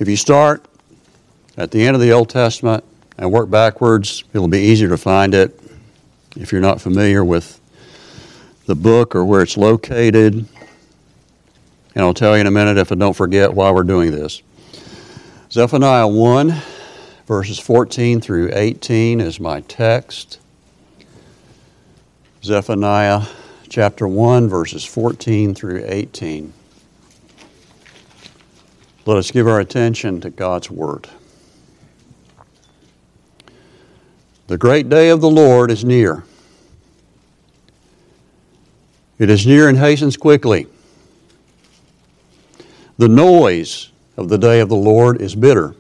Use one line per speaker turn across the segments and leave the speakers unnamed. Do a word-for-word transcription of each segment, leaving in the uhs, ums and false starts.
If you start at the end of the Old Testament and work backwards, it'll be easier to find it if you're not familiar with the book or where it's located. And I'll tell you in a minute if I don't forget why we're doing this. Zephaniah one, verses fourteen through eighteen is my text. Zephaniah chapter one, verses fourteen through eighteen. Let us give our attention to God's Word. The great day of the Lord is near. It is near and hastens quickly. The noise of the day of the Lord is bitter.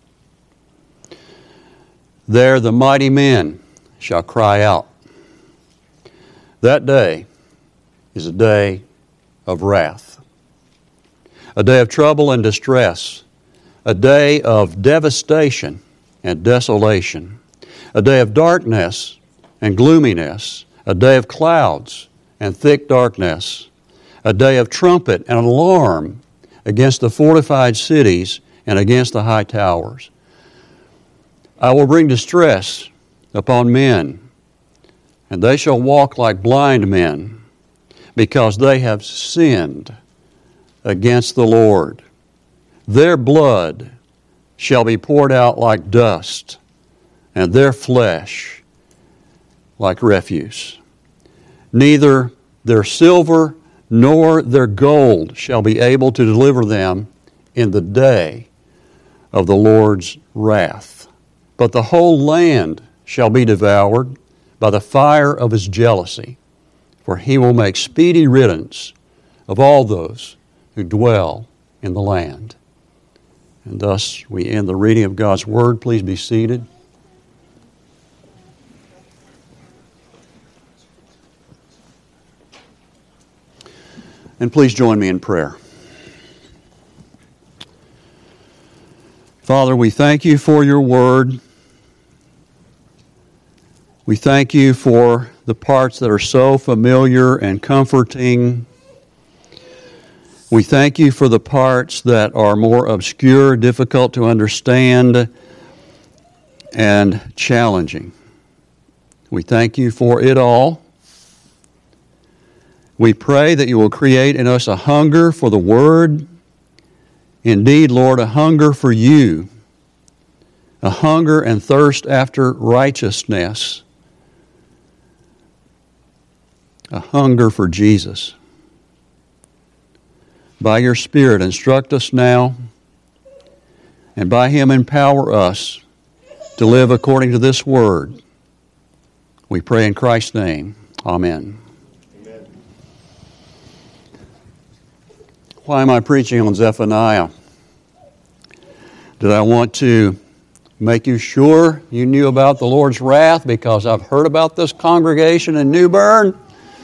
There the mighty men shall cry out. That day is a day of wrath, a day of trouble and distress, a day of devastation and desolation, a day of darkness and gloominess, a day of clouds and thick darkness, a day of trumpet and alarm against the fortified cities and against the high towers. I will bring distress upon men, and they shall walk like blind men, because they have sinned against the Lord. Their blood shall be poured out like dust, and their flesh like refuse. Neither their silver nor their gold shall be able to deliver them in the day of the Lord's wrath. But the whole land shall be devoured by the fire of His jealousy, for He will make speedy riddance of all those who dwell in the land. And thus we end the reading of God's Word. Please be seated. And please join me in prayer. Father, we thank You for Your Word. We thank You for the parts that are so familiar and comforting. We thank You for the parts that are more obscure, difficult to understand, and challenging. We thank You for it all. We pray that You will create in us a hunger for the Word. Indeed, Lord, a hunger for You, a hunger and thirst after righteousness, a hunger for Jesus. By Your Spirit, instruct us now, and by Him empower us to live according to this Word. We pray in Christ's name. Amen. Amen. Why am I preaching on Zephaniah? Did I want to make you sure you knew about the Lord's wrath because I've heard about this congregation in New Bern?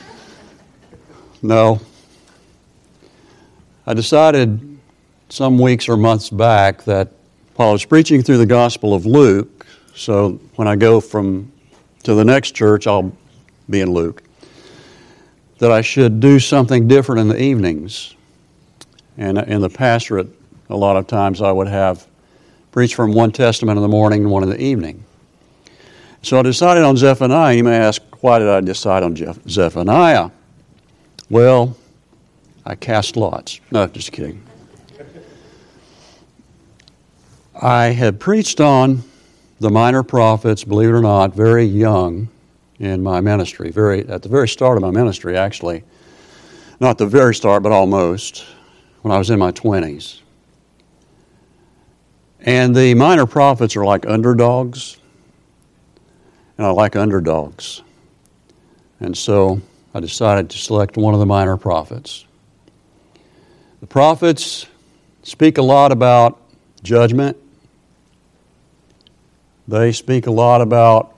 No. I decided some weeks or months back that while I was preaching through the Gospel of Luke, so when I go from to the next church, I'll be in Luke, that I should do something different in the evenings. And in the pastorate, a lot of times I would have preach from one testament in the morning and one in the evening. So I decided on Zephaniah. You may ask, why did I decide on Jeff- Zephaniah? Well, I cast lots. No, just kidding. I had preached on the minor prophets, believe it or not, very young in my ministry, very at the very start of my ministry, actually. Not the very start, but almost, when I was in my twenties. And the minor prophets are like underdogs, and I like underdogs. And so I decided to select one of the minor prophets. The prophets speak a lot about judgment. They speak a lot about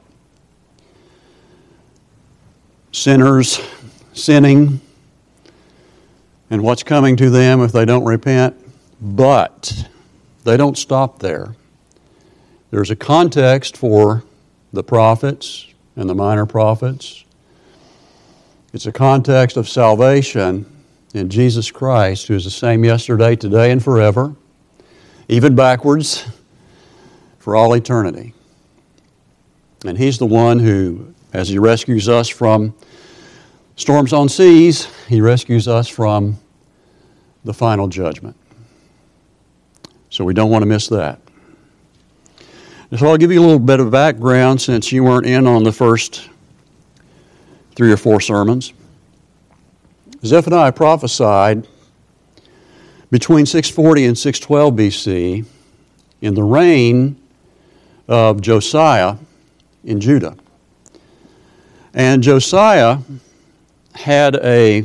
sinners sinning and what's coming to them if they don't repent. But they don't stop there. There's a context for the prophets and the minor prophets. It's a context of salvation in Jesus Christ, who is the same yesterday, today, and forever. even backwards, for all eternity. And He's the one who, as He rescues us from storms on seas, He rescues us from the final judgment. So we don't want to miss that. So I'll give you a little bit of background since you weren't in on the first three or four sermons. Zephaniah prophesied between six forty and six twelve B C in the reign of Josiah in Judah. And Josiah had a,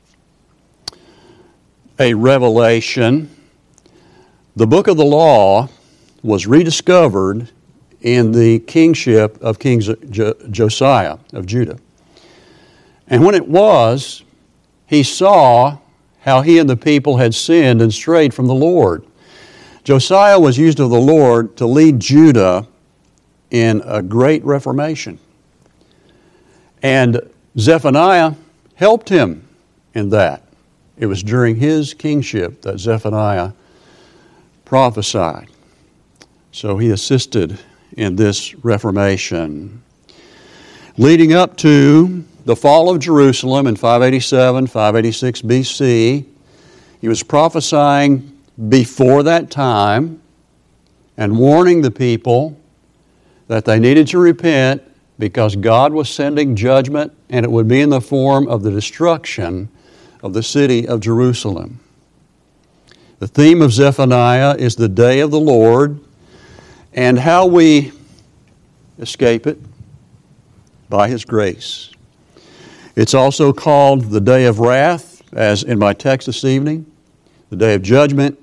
a revelation. The book of the law was rediscovered in the kingship of King Josiah of Judah. And when it was, he saw how he and the people had sinned and strayed from the Lord. Josiah was used of the Lord to lead Judah in a great reformation. And Zephaniah helped him in that. It was during his kingship that Zephaniah prophesied. So he assisted in this reformation. Leading up to the fall of Jerusalem in five eighty-seven, five eighty-six B C, he was prophesying before that time and warning the people that they needed to repent because God was sending judgment, and it would be in the form of the destruction of the city of Jerusalem. The theme of Zephaniah is the day of the Lord, and how we escape it by His grace. It's also called the day of wrath, as in my text this evening, the day of judgment,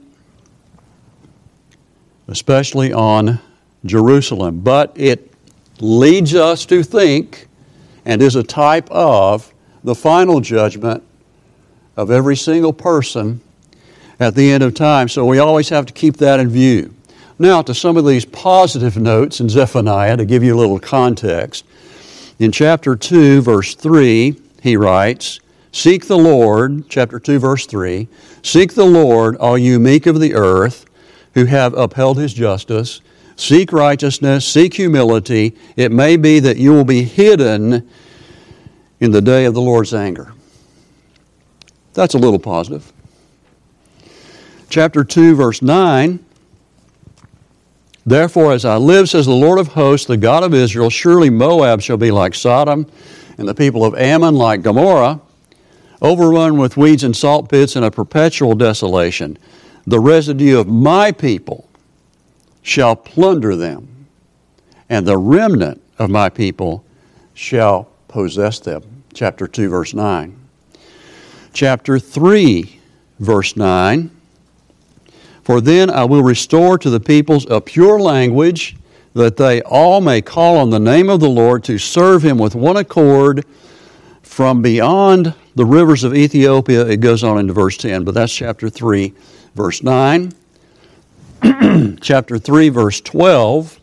especially on Jerusalem. But it leads us to think, and is a type of, the final judgment of every single person at the end of time. So we always have to keep that in view. Now to some of these positive notes in Zephaniah to give you a little context. In chapter two, verse three, he writes, Seek the Lord, chapter two, verse three, Seek the Lord, all you meek of the earth, who have upheld His justice. Seek righteousness, seek humility. It may be that you will be hidden in the day of the Lord's anger. That's a little positive. Chapter two, verse nine, Therefore, as I live, says the Lord of hosts, the God of Israel, surely Moab shall be like Sodom, and the people of Ammon like Gomorrah, overrun with weeds and salt pits and a perpetual desolation. The residue of my people shall plunder them, and the remnant of my people shall possess them. Chapter two, verse nine. Chapter three, verse nine. For then I will restore to the peoples a pure language, that they all may call on the name of the Lord to serve Him with one accord from beyond the rivers of Ethiopia. It goes on into verse ten, but that's chapter three, verse nine. Chapter three, verse twelve.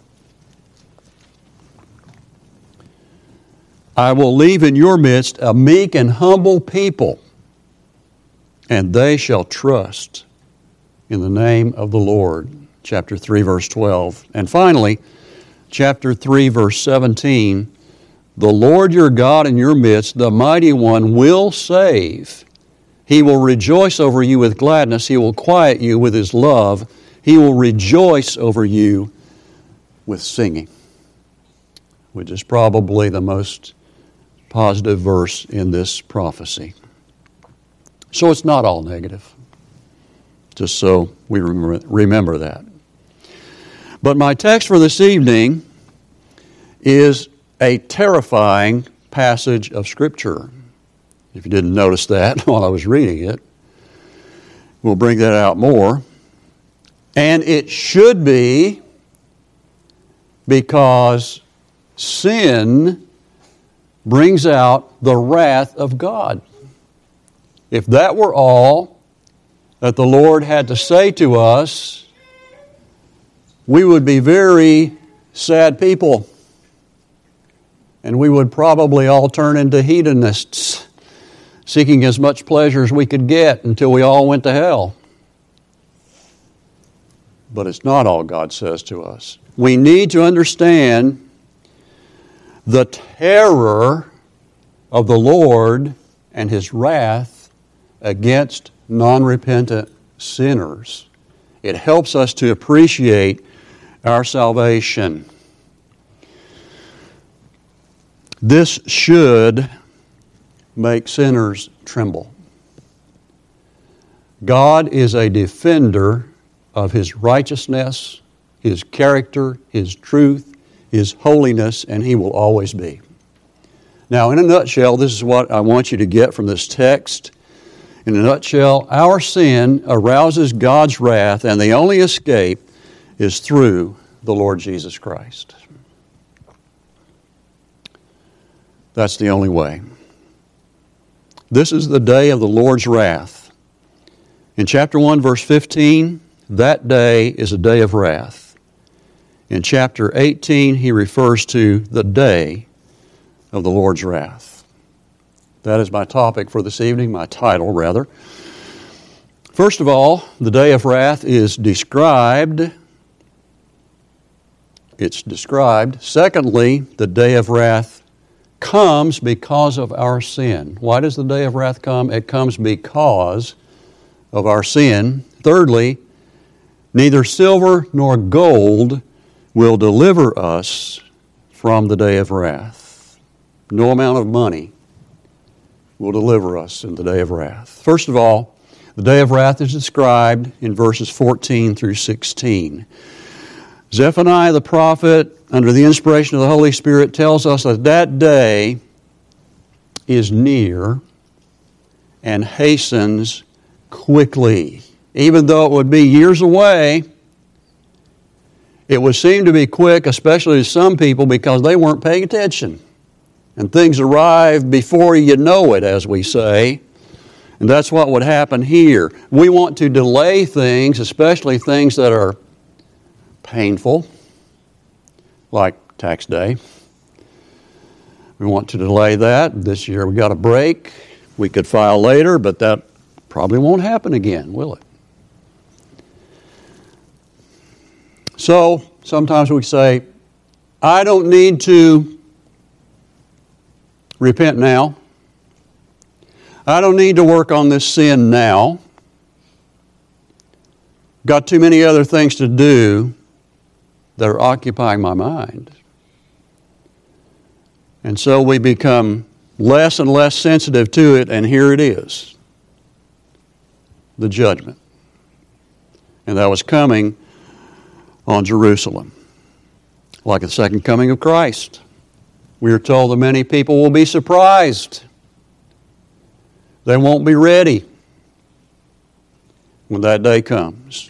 I will leave in your midst a meek and humble people, and they shall trust in the name of the Lord. Chapter three, verse twelve. And finally, chapter three, verse seventeen. The Lord your God in your midst, the mighty one, will save. He will rejoice over you with gladness. He will quiet you with His love. He will rejoice over you with singing, which is probably the most positive verse in this prophecy. So it's not all negative, just so we remember that. But my text for this evening is a terrifying passage of Scripture. If you didn't notice that while I was reading it, we'll bring that out more. And it should be, because sin brings out the wrath of God. If that were all that the Lord had to say to us, we would be very sad people. And we would probably all turn into hedonists, seeking as much pleasure as we could get until we all went to hell. but it's not all God says to us. We need to understand the terror of the Lord and His wrath against non-repentant sinners. It helps us to appreciate our salvation. This should make sinners tremble. God is a defender of His righteousness, His character, His truth, His holiness, and He will always be. Now, in a nutshell, this is what I want you to get from this text. In a nutshell, our sin arouses God's wrath, and the only escape is through the Lord Jesus Christ. That's the only way. This is the day of the Lord's wrath. In chapter one, verse fifteen, that day is a day of wrath. In chapter eighteen, he refers to the day of the Lord's wrath. That is my topic for this evening, my title, rather. First of all, the day of wrath is described. It's described. Secondly, the day of wrath comes because of our sin. Why does the day of wrath come? It comes because of our sin. Thirdly, neither silver nor gold will deliver us from the day of wrath. No amount of money will deliver us in the day of wrath. First of all, the day of wrath is described in verses fourteen through sixteen. Zephaniah the prophet, under the inspiration of the Holy Spirit, tells us that that day is near and hastens quickly. Even though it would be years away, it would seem to be quick, especially to some people, because they weren't paying attention. And things arrive before you know it, as we say. And that's what would happen here. We want to delay things, especially things that are painful, like tax day. We want to delay that. This year we got a break. We could file later, but that probably won't happen again, will it? So sometimes we say, I don't need to repent now. I don't need to work on this sin now. Got too many other things to do that are occupying my mind. And so we become less and less sensitive to it, and here it is, the judgment. And that was coming on Jerusalem, like the second coming of Christ. We are told that many people will be surprised. They won't be ready when that day comes.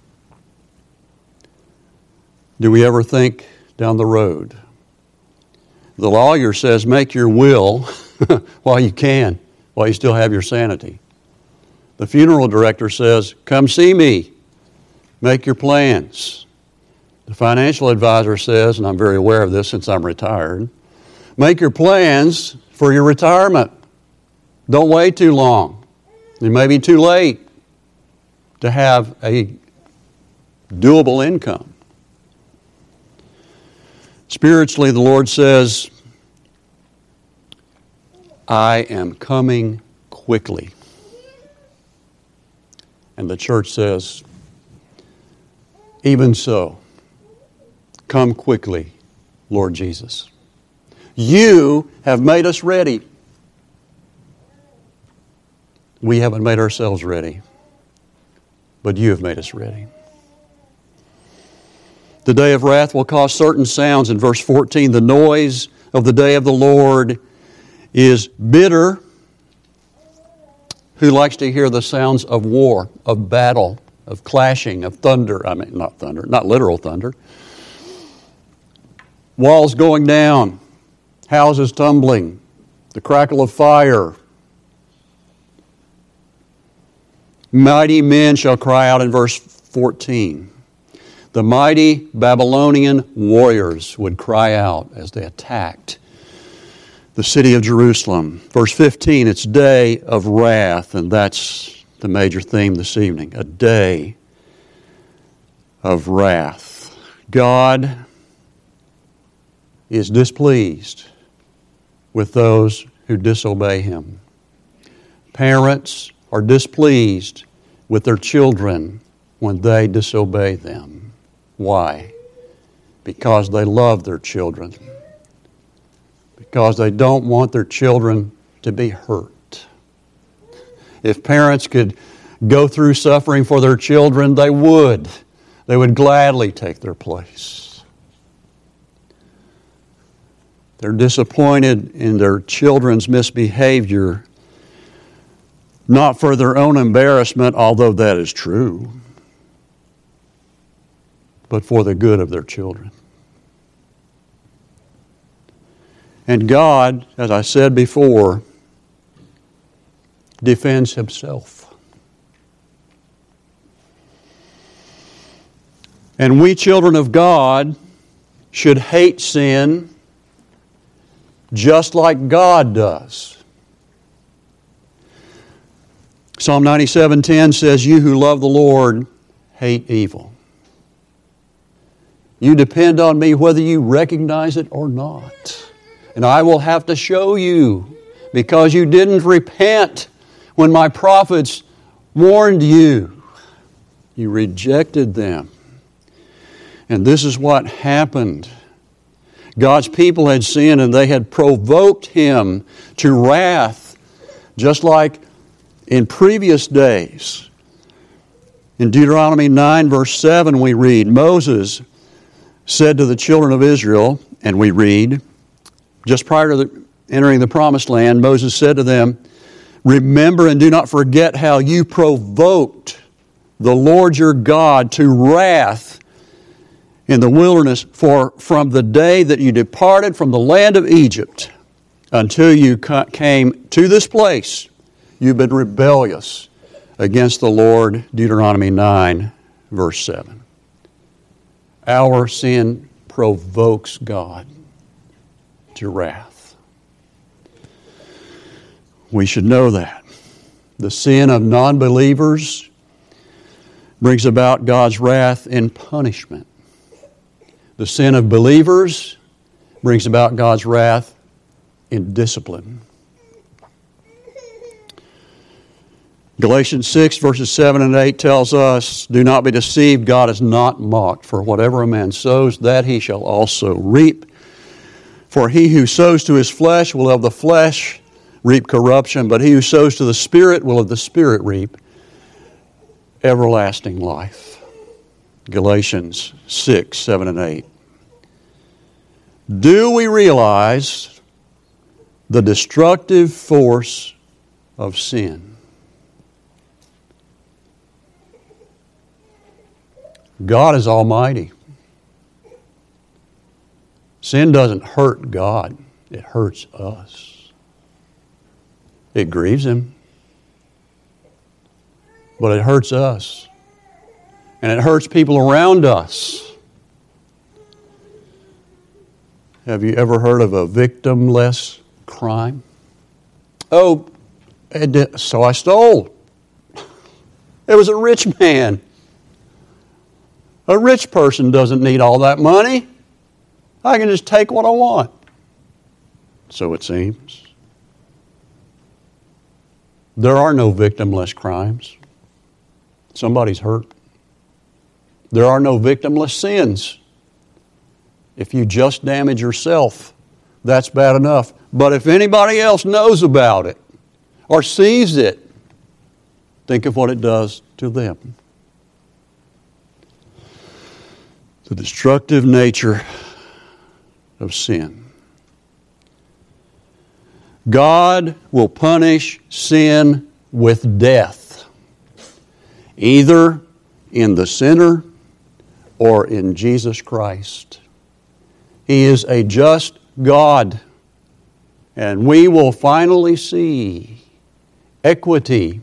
Do we ever think down the road? The lawyer says, make your will while you can, while you still have your sanity. The funeral director says, come see me. Make your plans. The financial advisor says, and I'm very aware of this since I'm retired, make your plans for your retirement. Don't wait too long. It may be too late to have a doable income. Spiritually, the Lord says, I am coming quickly. And the church says, even so, come quickly, Lord Jesus. You have made us ready. We haven't made ourselves ready, but you have made us ready. The day of wrath will cause certain sounds. In verse fourteen, the noise of the day of the Lord is bitter. Who likes to hear the sounds of war, of battle, of clashing, of thunder? I mean, not thunder, not literal thunder. Walls going down, houses tumbling, the crackle of fire. Mighty men shall cry out in verse fourteen. The mighty Babylonian warriors would cry out as they attacked the city of Jerusalem. Verse fifteen, it's day of wrath, and that's the major theme this evening. A day of wrath. God is displeased with those who disobey Him. Parents are displeased with their children when they disobey them. Why? Because they love their children. Because they don't want their children to be hurt. If parents could go through suffering for their children, they would. They would gladly take their place. They're disappointed in their children's misbehavior, not for their own embarrassment, although that is true, but for the good of their children. And God, as I said before, defends Himself. And we children of God should hate sin just like God does. Psalm ninety-seven ten says, "You who love the Lord hate evil." You depend on me whether you recognize it or not. And I will have to show you, because you didn't repent when my prophets warned you. You rejected them. And this is what happened. God's people had sinned and they had provoked Him to wrath, just like in previous days. In Deuteronomy nine verse seven we read, Moses said to the children of Israel, and we read, just prior to the, entering the promised land, Moses said to them, "Remember and do not forget how you provoked the Lord your God to wrath in the wilderness, for from the day that you departed from the land of Egypt until you came to this place, you've been rebellious against the Lord." Deuteronomy nine, verse seven. Our sin provokes God to wrath. We should know that. The sin of non-believers brings about God's wrath in punishment. The sin of believers brings about God's wrath in discipline. Galatians six, verses seven and eight tells us, "Do not be deceived, God is not mocked. For whatever a man sows, that he shall also reap. For he who sows to his flesh will of the flesh reap corruption, but he who sows to the Spirit will of the Spirit reap everlasting life." Galatians six, seven, and eight. Do we realize the destructive force of sin? God is almighty. Sin doesn't hurt God. It hurts us. It grieves Him. But it hurts us. And it hurts people around us. Have you ever heard of a victimless crime? Oh, so I stole. It was a rich man. A rich person doesn't need all that money. I can just take what I want. So it seems. There are no victimless crimes. Somebody's hurt. There are no victimless sins. If you just damage yourself, that's bad enough. But if anybody else knows about it or sees it, think of what it does to them. The destructive nature of sin. God will punish sin with death, either in the sinner or in Jesus Christ. He is a just God, and we will finally see equity.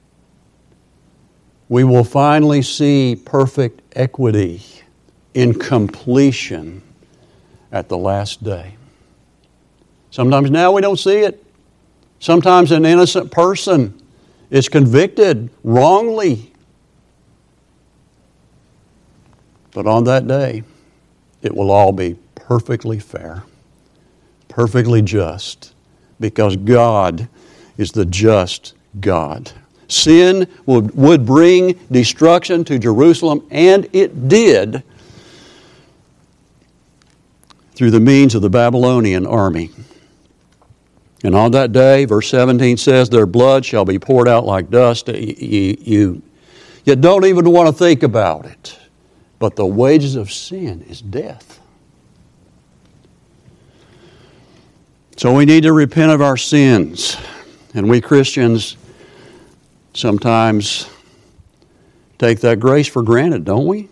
We will finally see perfect equity in completion at the last day. Sometimes now we don't see it. Sometimes an innocent person is convicted wrongly. But on that day, it will all be perfectly fair, perfectly just, because God is the just God. Sin would, would bring destruction to Jerusalem, and it did through the means of the Babylonian army. And on that day, verse seventeen says, their blood shall be poured out like dust. You, you, you don't even want to think about it. But the wages of sin is death. So we need to repent of our sins. And we Christians sometimes take that grace for granted, don't we?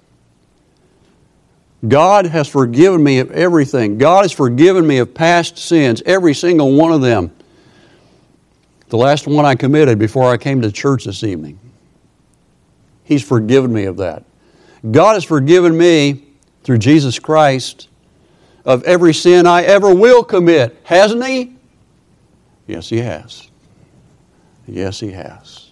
God has forgiven me of everything. God has forgiven me of past sins, every single one of them. The last one I committed before I came to church this evening. He's forgiven me of that. God has forgiven me through Jesus Christ of every sin I ever will commit. Hasn't He? Yes, He has. Yes, He has.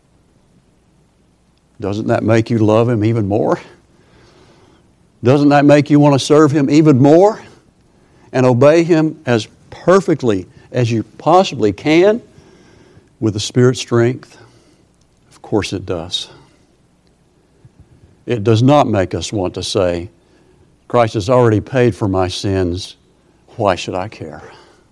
Doesn't that make you love Him even more? Doesn't that make you want to serve Him even more and obey Him as perfectly as you possibly can with the Spirit's strength? Of course it does. It does not make us want to say, Christ has already paid for my sins. Why should I care?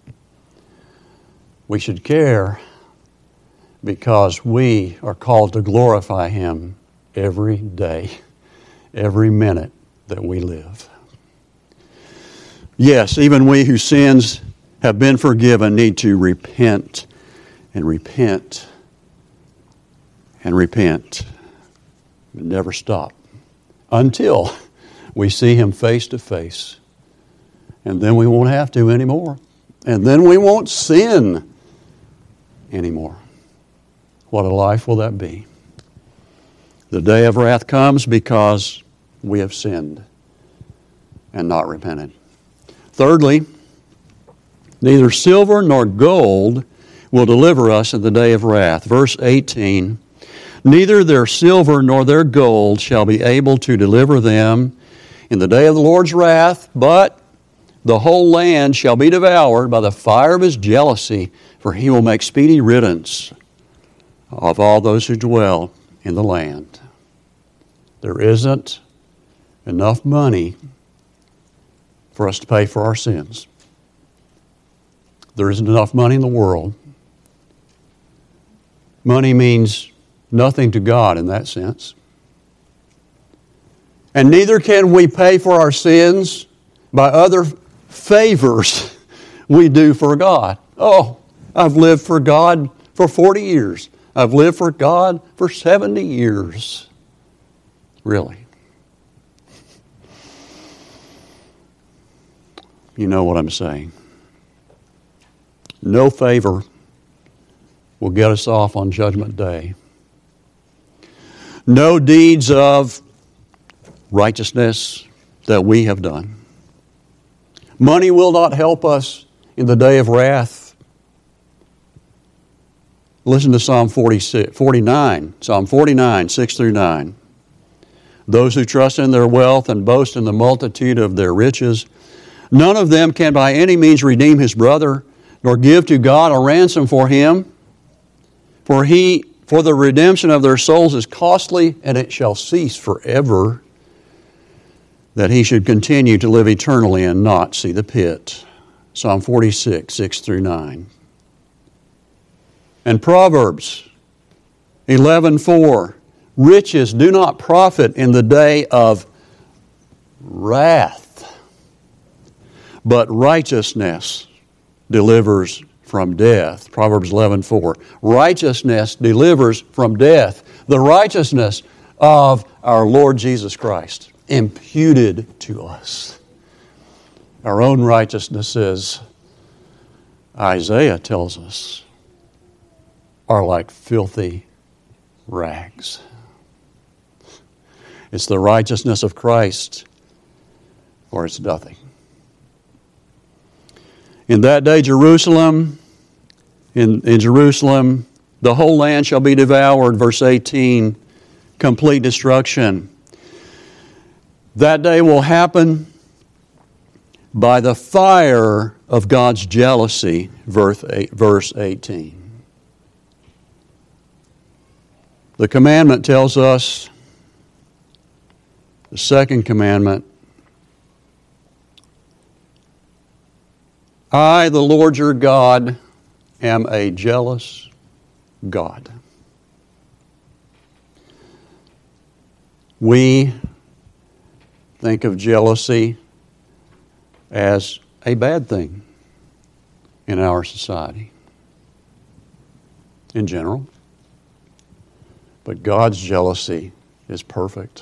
We should care because we are called to glorify Him every day, every minute that we live. Yes, even we whose sins have been forgiven need to repent and repent and repent and never stop until we see Him face to face. And then we won't have to anymore. And then we won't sin anymore. What a life will that be? The day of wrath comes because we have sinned and not repented. Thirdly, neither silver nor gold will deliver us in the day of wrath. Verse eighteen, neither their silver nor their gold shall be able to deliver them in the day of the Lord's wrath, but the whole land shall be devoured by the fire of His jealousy, for He will make speedy riddance of all those who dwell in the land. There isn't enough money for us to pay for our sins. There isn't enough money in the world. Money means nothing to God in that sense. And neither can we pay for our sins by other favors we do for God. Oh, I've lived for God for forty years. I've lived for God for seventy years. Really. You know what I'm saying. No favor will get us off on Judgment Day. No deeds of righteousness that we have done. Money will not help us in the day of wrath. Listen to Psalm forty-six, forty-nine, Psalm forty-nine, six through nine. Those who trust in their wealth and boast in the multitude of their riches, none of them can by any means redeem his brother, nor give to God a ransom for him. For he, for the redemption of their souls is costly, and it shall cease forever, that he should continue to live eternally and not see the pit. Psalm forty-six, six through nine. And Proverbs eleven four. Riches do not profit in the day of wrath, but righteousness delivers from death. Proverbs eleven four. Righteousness delivers from death. The righteousness of our Lord Jesus Christ imputed to us. Our own righteousnesses, Isaiah tells us, are like filthy rags. It's the righteousness of Christ, or it's nothing. In that day, Jerusalem, in, in Jerusalem, the whole land shall be devoured. Verse eighteen, complete destruction. That day will happen by the fire of God's jealousy, verse eighteen. The commandment tells us, the second commandment, I, the Lord your God, am a jealous God. We think of jealousy as a bad thing in our society in general. But God's jealousy is perfect.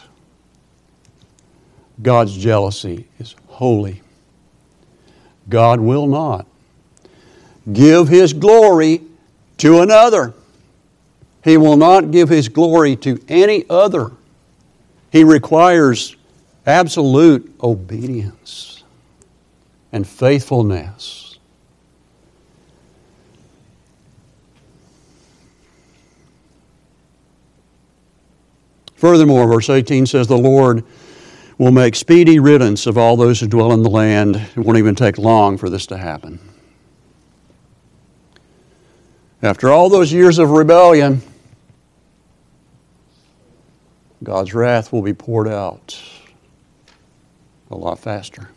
God's jealousy is holy. God will not give His glory to another. He will not give His glory to any other. He requires absolute obedience and faithfulness. Furthermore, verse eighteen says, the Lord will make speedy riddance of all those who dwell in the land. It won't even take long for this to happen. After all those years of rebellion, God's wrath will be poured out a lot faster.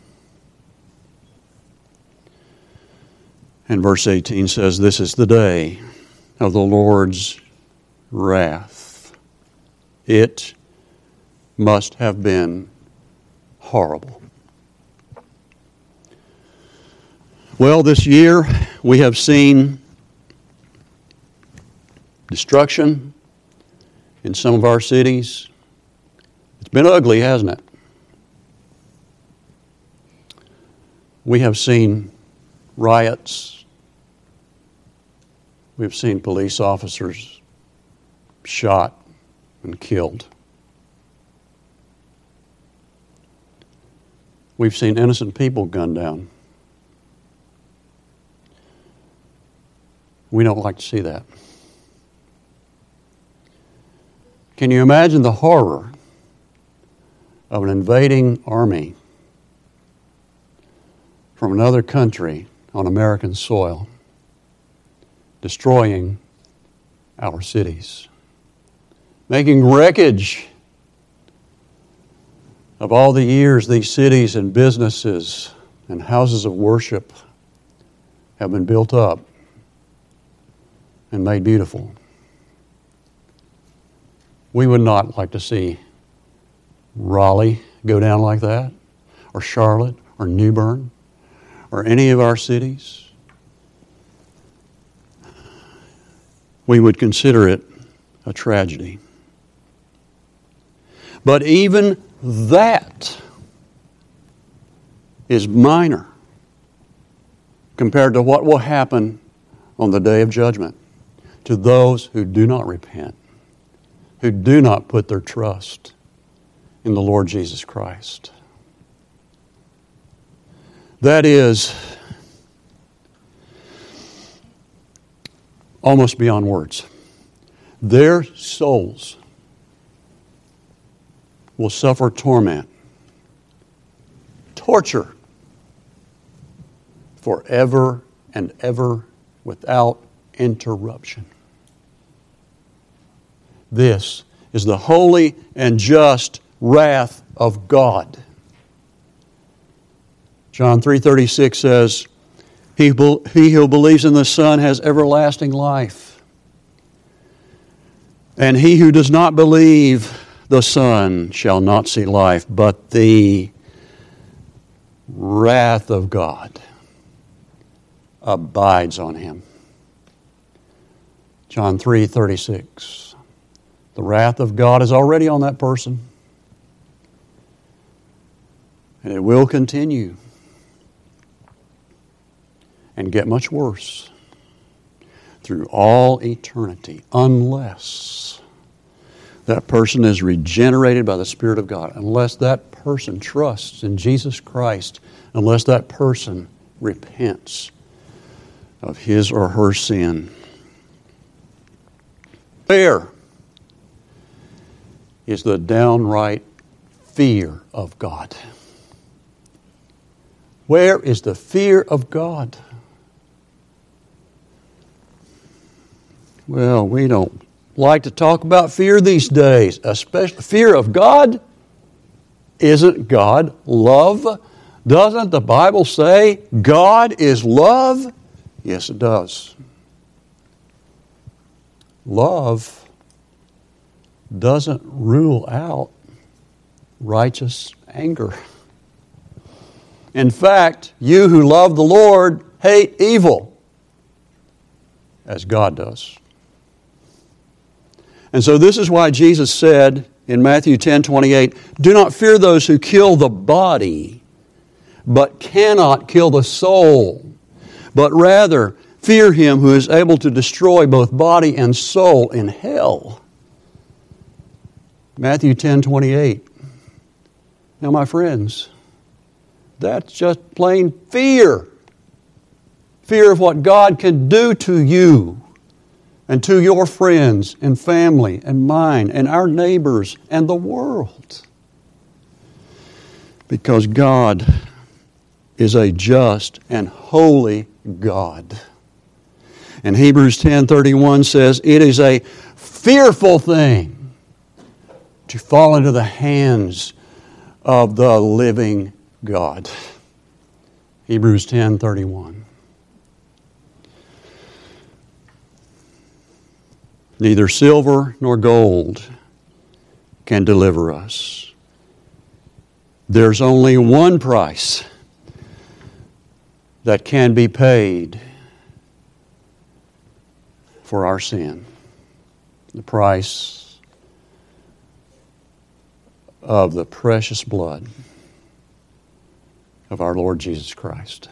And verse eighteen says, this is the day of the Lord's wrath. It must have been horrible. Well, this year we have seen destruction in some of our cities. It's been ugly, hasn't it? We have seen riots. We've seen police officers shot and killed. We've seen innocent people gunned down. We don't like to see that. Can you imagine the horror of an invading army from another country on American soil, destroying our cities, making wreckage of all the years these cities and businesses and houses of worship have been built up and made beautiful? We would not like to see Raleigh go down like that, or Charlotte, or New Bern, or any of our cities. We would consider it a tragedy. But even that is minor compared to what will happen on the day of judgment to those who do not repent, who do not put their trust in the Lord Jesus Christ. That is almost beyond words. Their souls will suffer torment, torture, forever and ever without interruption. This is the holy and just wrath of God. John three thirty-six says, he, he who believes in the Son has everlasting life. And he who does not believe the Son shall not see life, but the wrath of God abides on him. John three thirty-six. The wrath of God is already on that person. And it will continue and get much worse through all eternity unless that person is regenerated by the Spirit of God, unless that person trusts in Jesus Christ, unless that person repents of his or her sin. There is the downright fear of God? Where is the fear of God? Well, we don't like to talk about fear these days, especially fear of God. Isn't God love? Doesn't the Bible say God is love? Yes, it does. Love doesn't rule out righteous anger. In fact, you who love the Lord hate evil, as God does. And so this is why Jesus said in Matthew ten twenty-eight, do not fear those who kill the body, but cannot kill the soul, but rather fear him who is able to destroy both body and soul in hell. Matthew ten twenty-eight. Now, my friends, that's just plain fear. Fear of what God can do to you and to your friends and family and mine and our neighbors and the world. Because God is a just and holy God. And Hebrews ten thirty-one says, it is a fearful thing to fall into the hands of the living God. Hebrews ten thirty-one. Neither silver nor gold can deliver us. There's only one price that can be paid for our sin. The price of the precious blood of our Lord Jesus Christ.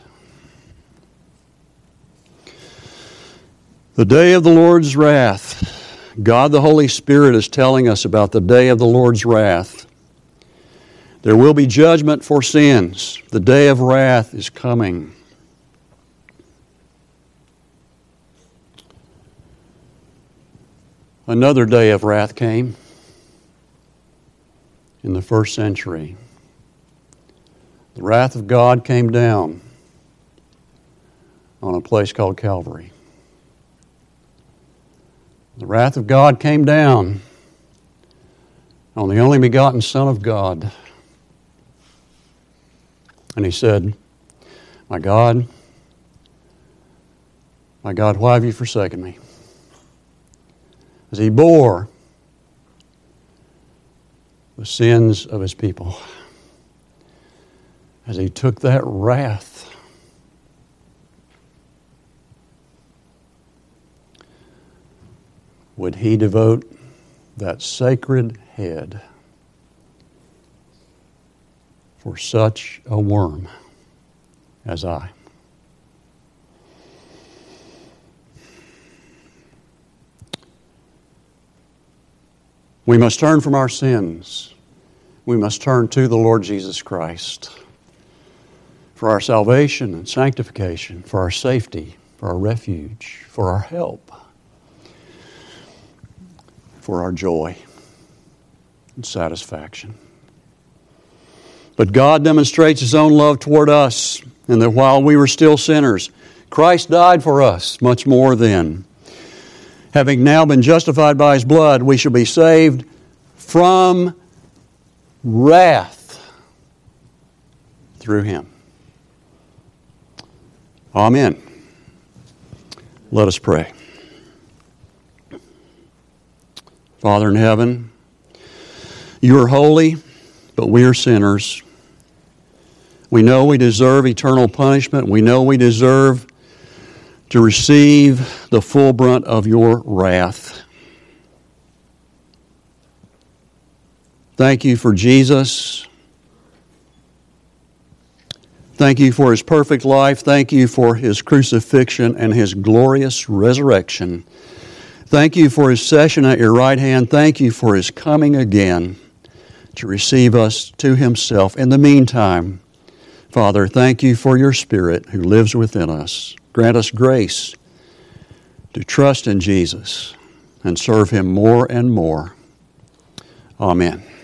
The day of the Lord's wrath. God the Holy Spirit is telling us about the day of the Lord's wrath. There will be judgment for sins. The day of wrath is coming. Another day of wrath came in the first century. The wrath of God came down on a place called Calvary. The wrath of God came down on the only begotten Son of God. And He said, my God, my God, why have you forsaken me? As He bore the sins of His people. As He took that wrath. Would He devote that sacred head for such a worm as I? We must turn from our sins. We must turn to the Lord Jesus Christ for our salvation and sanctification, for our safety, for our refuge, for our help, for our joy and satisfaction. But God demonstrates His own love toward us, and that while we were still sinners, Christ died for us much more then. Having now been justified by His blood, we shall be saved from wrath through Him. Amen. Let us pray. Father in heaven, You are holy, but we are sinners. We know we deserve eternal punishment. We know we deserve to receive the full brunt of Your wrath. Thank You for Jesus. Thank You for His perfect life. Thank You for His crucifixion and His glorious resurrection. Thank You for His session at Your right hand. Thank You for His coming again to receive us to Himself. In the meantime, Father, thank You for Your Spirit who lives within us. Grant us grace to trust in Jesus and serve Him more and more. Amen.